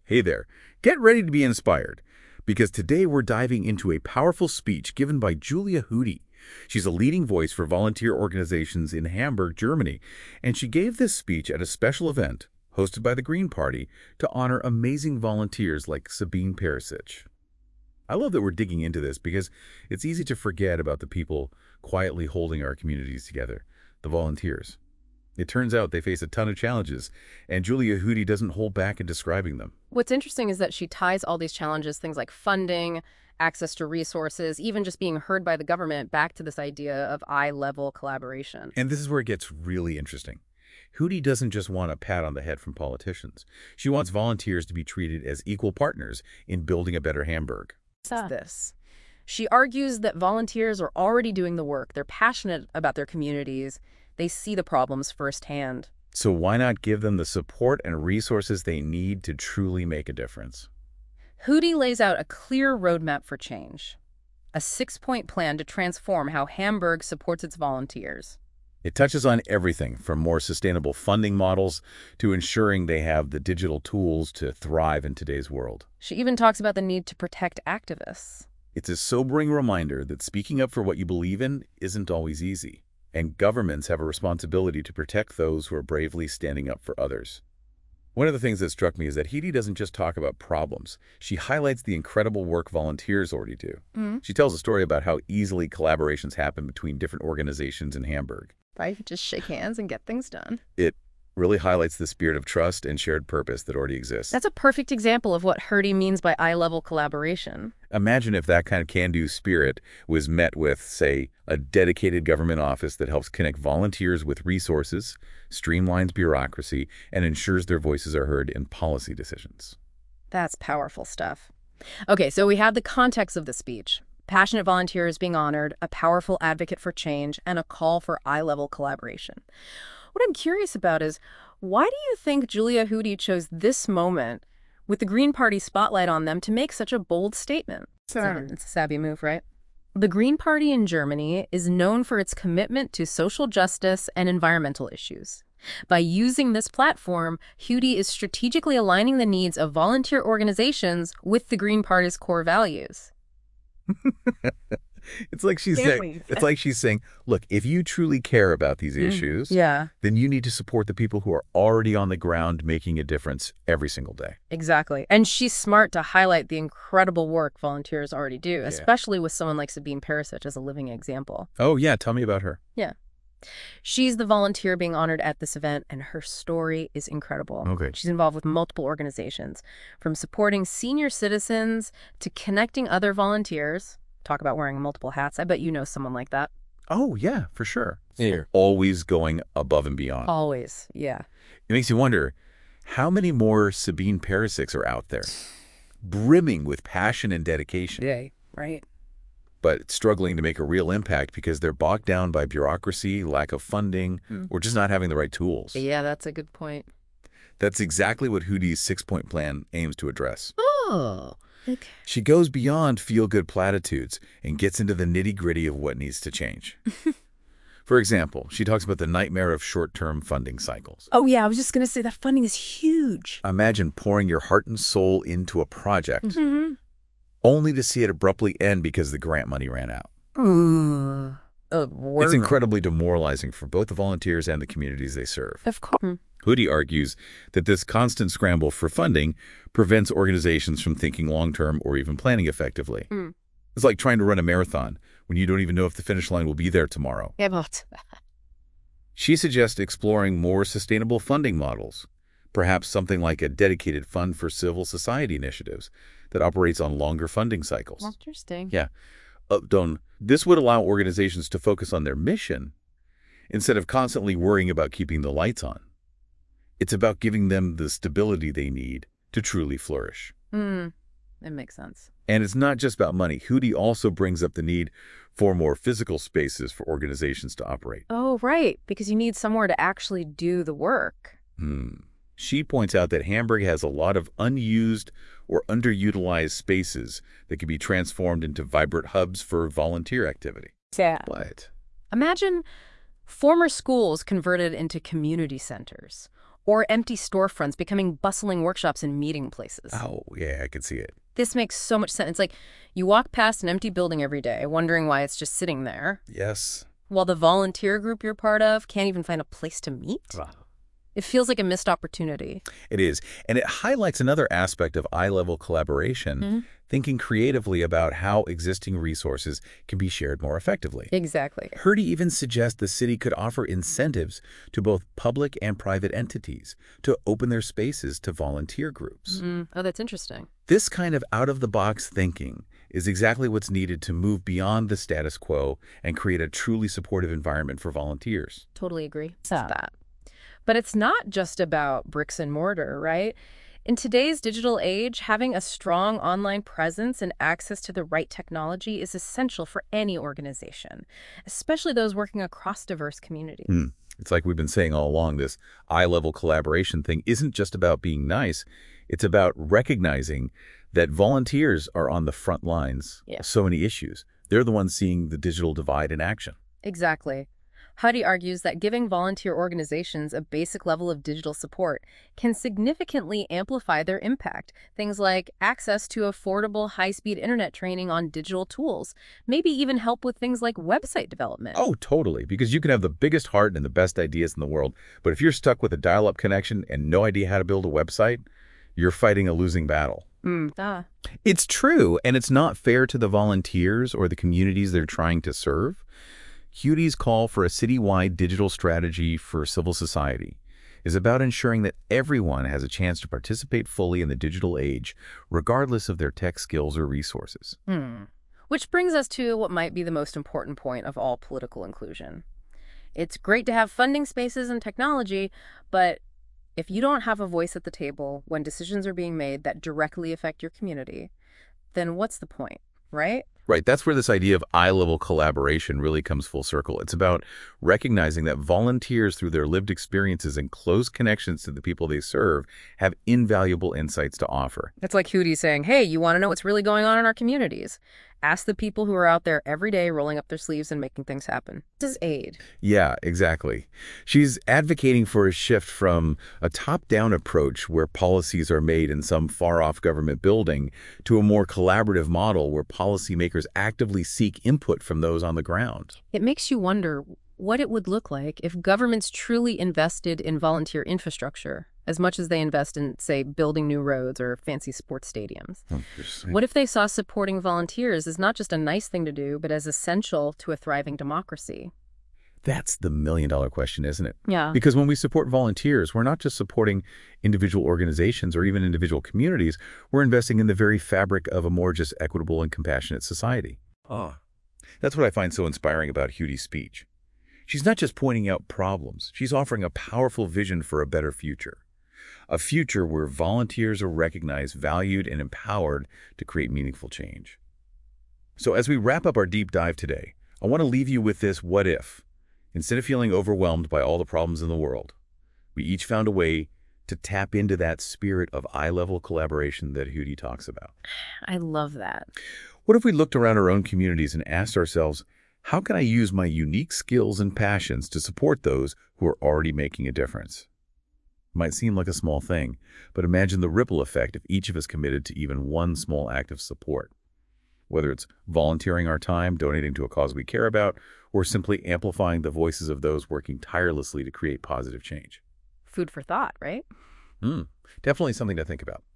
Hey there. Get ready to be inspired, because today we're diving into a powerful speech given by Julia Hootie. She's a leading voice for volunteer organizations in Hamburg, Germany, and she gave this speech at a special event hosted by the Green Party to honor amazing volunteers like Sabine Perisic. I love that we're digging into this because it's easy to forget about the people quietly holding our communities together, the volunteers. It turns out they face a ton of challenges, and Julia Hootie doesn't hold back in describing them. What's interesting is that she ties all these challenges, things like funding, access to resources, even just being heard by the government, back to this idea of eye-level collaboration. And this is where it gets really interesting. Hootie doesn't just want a pat on the head from politicians. She wants volunteers to be treated as equal partners in building a better Hamburg. This. She argues that volunteers are already doing the work. They're passionate about their communities. They see the problems firsthand. So why not give them the support and resources they need to truly make a difference? Hootie lays out a clear roadmap for change, a 6-point plan to transform how Hamburg supports its volunteers. It touches on everything from more sustainable funding models to ensuring they have the digital tools to thrive in today's world. She even talks about the need to protect activists. It's a sobering reminder that speaking up for what you believe in isn't always easy, and governments have a responsibility to protect those who are bravely standing up for others. One of the things that struck me is that Hootie doesn't just talk about problems. She highlights the incredible work volunteers already do. She tells a story about how easily collaborations happen between different organizations in Hamburg. Right? Just shake hands and get things done. It really highlights the spirit of trust and shared purpose that already exists. That's a perfect example of what Hootie means by eye-level collaboration. Imagine if that kind of can-do spirit was met with, say, a dedicated government office that helps connect volunteers with resources, streamlines bureaucracy, and ensures their voices are heard in policy decisions. That's powerful stuff. Okay, so we had the context of the speech. Passionate volunteers being honored, a powerful advocate for change, and a call for eye-level collaboration. What I'm curious about is, why do you think Julia Hootie chose this moment with the Green Party spotlight on them to make such a bold statement? It's a savvy move, right? The Green Party in Germany is known for its commitment to social justice and environmental issues. By using this platform, Hootie is strategically aligning the needs of volunteer organizations with the Green Party's core values. It's like she's saying, look, if you truly care about these issues, then you need to support the people who are already on the ground making a difference every single day. Exactly. And she's smart to highlight the incredible work volunteers already do, especially with someone like Sabine Perisic as a living example. Oh, yeah. Tell me about her. Yeah. She's the volunteer being honored at this event, and her story is incredible. Okay. She's involved with multiple organizations, from supporting senior citizens to connecting other volunteers. Talk about wearing multiple hats. I bet you know someone like that. Oh, yeah, for sure. They're always going above and beyond. Always, yeah. It makes you wonder, how many more Sabine Perisics are out there, brimming with passion and dedication? Yeah, right. But struggling to make a real impact because they're bogged down by bureaucracy, lack of funding, or just not having the right tools. Yeah, that's a good point. That's exactly what Hootie's 6-point plan aims to address. Oh, okay. She goes beyond feel-good platitudes and gets into the nitty-gritty of what needs to change. For example, she talks about the nightmare of short-term funding cycles. Oh, yeah, I was just going to say that funding is huge. Imagine pouring your heart and soul into a project, only to see it abruptly end because the grant money ran out. It's incredibly demoralizing for both the volunteers and the communities they serve. Of course. Hootie argues that this constant scramble for funding prevents organizations from thinking long-term or even planning effectively. It's like trying to run a marathon when you don't even know if the finish line will be there tomorrow. Yeah, but She suggests exploring more sustainable funding models, perhaps something like a dedicated fund for civil society initiatives that operates on longer funding cycles. Interesting. Yeah. This would allow organizations to focus on their mission instead of constantly worrying about keeping the lights on. It's about giving them the stability they need to truly flourish. It makes sense. And it's not just about money. Hootie also brings up the need for more physical spaces for organizations to operate. Oh, right, because you need somewhere to actually do the work. She points out that Hamburg has a lot of unused or underutilized spaces that can be transformed into vibrant hubs for volunteer activity. Yeah. But Imagine former schools converted into community centers, Or empty storefronts becoming bustling workshops and meeting places. Oh, yeah, I could see it. This makes so much sense. It's like you walk past an empty building every day, wondering why it's just sitting there, Yes. while the volunteer group you're part of can't even find a place to meet. Wow. It feels like a missed opportunity. It is. And it highlights another aspect of eye-level collaboration, thinking creatively about how existing resources can be shared more effectively. Exactly. Hurdy even suggests the city could offer incentives to both public and private entities to open their spaces to volunteer groups. Oh, that's interesting. This kind of out-of-the-box thinking is exactly what's needed to move beyond the status quo and create a truly supportive environment for volunteers. Totally agree with that. But it's not just about bricks and mortar, right? In today's digital age, having a strong online presence and access to the right technology is essential for any organization, especially those working across diverse communities. It's like we've been saying all along, this eye-level collaboration thing isn't just about being nice. It's about recognizing that volunteers are on the front lines of so many issues. They're the ones seeing the digital divide in action. Exactly. Huddy argues that giving volunteer organizations a basic level of digital support can significantly amplify their impact. Things like access to affordable, high-speed internet training on digital tools, maybe even help with things like website development. Oh, totally, because you can have the biggest heart and the best ideas in the world, but if you're stuck with a dial-up connection and no idea how to build a website, you're fighting a losing battle. It's true, and it's not fair to the volunteers or the communities they're trying to serve. Hudy's call for a citywide digital strategy for civil society is about ensuring that everyone has a chance to participate fully in the digital age, regardless of their tech skills or resources. Which brings us to what might be the most important point of all political inclusion. It's great to have funding spaces and technology, but if you don't have a voice at the table when decisions are being made that directly affect your community, then what's the point, right? Right, that's where this idea of eye-level collaboration really comes full circle. It's about recognizing that volunteers, through their lived experiences and close connections to the people they serve, have invaluable insights to offer. It's like Hootie saying, hey, you want to know what's really going on in our communities? Ask the people who are out there every day rolling up their sleeves and making things happen. This is aid. Yeah, exactly. She's advocating for a shift from a top-down approach where policies are made in some far-off government building to a more collaborative model where policymakers actively seek input from those on the ground. It makes you wonder what it would look like if governments truly invested in volunteer infrastructure as much as they invest in, say, building new roads or fancy sports stadiums. What if they saw supporting volunteers as not just a nice thing to do, but as essential to a thriving democracy? That's the million-dollar question, isn't it? Yeah. Because when we support volunteers, we're not just supporting individual organizations or even individual communities. We're investing in the very fabric of a more just equitable and compassionate society. That's what I find so inspiring about Hudy's speech. She's not just pointing out problems. She's offering a powerful vision for a better future. A future where volunteers are recognized, valued, and empowered to create meaningful change. So as we wrap up our deep dive today, I want to leave you with this what if. Instead of feeling overwhelmed by all the problems in the world, we each found a way to tap into that spirit of eye-level collaboration that Hudy talks about. I love that. What if we looked around our own communities and asked ourselves, how can I use my unique skills and passions to support those who are already making a difference? Might seem like a small thing, but imagine the ripple effect if each of us committed to even one small act of support. Whether it's volunteering our time, donating to a cause we care about, or simply amplifying the voices of those working tirelessly to create positive change. Food for thought, right? Definitely something to think about.